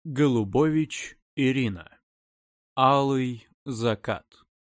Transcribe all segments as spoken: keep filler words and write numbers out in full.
Голубович Ирина. Алый закат.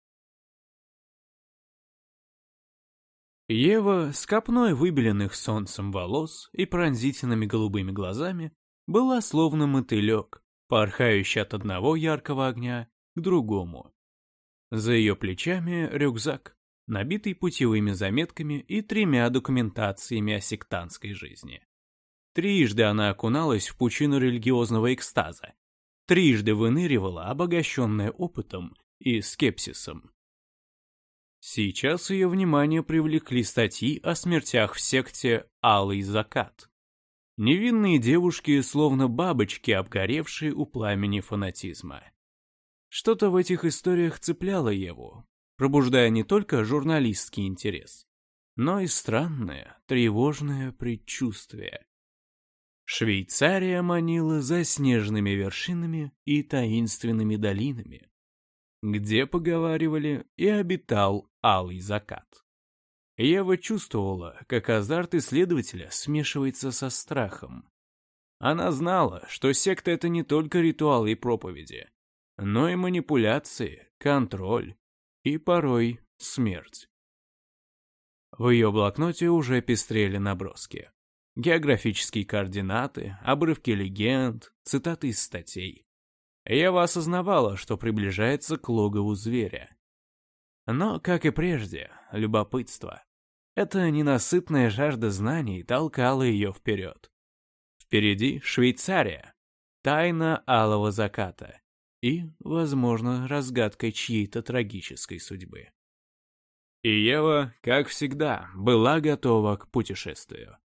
Ева с копной выбеленных солнцем волос и пронзительными голубыми глазами была словно мотылек, порхающий от одного яркого огня к другому. За ее плечами рюкзак, набитый путевыми заметками и тремя документациями о сектантской жизни. Трижды она окуналась в пучину религиозного экстаза, трижды выныривала, обогащенная опытом и скепсисом. Сейчас ее внимание привлекли статьи о смертях в секте «Алый закат». Невинные девушки, словно бабочки, обгоревшие у пламени фанатизма. Что-то в этих историях цепляло Еву, пробуждая не только журналистский интерес, но и странное, тревожное предчувствие. Швейцария манила заснеженными вершинами и таинственными долинами, где, поговаривали, и обитал алый закат. Ева чувствовала, как азарт исследователя смешивается со страхом. Она знала, что секта — это не только ритуалы и проповеди, но и манипуляции, контроль и порой смерть. В ее блокноте уже пестрели наброски. Географические координаты, обрывки легенд, цитаты из статей. Ева осознавала, что приближается к логову зверя. Но, как и прежде, любопытство. Эта ненасытная жажда знаний толкала ее вперед. Впереди Швейцария, тайна алого заката и, возможно, разгадкой чьей-то трагической судьбы. И Ева, как всегда, была готова к путешествию.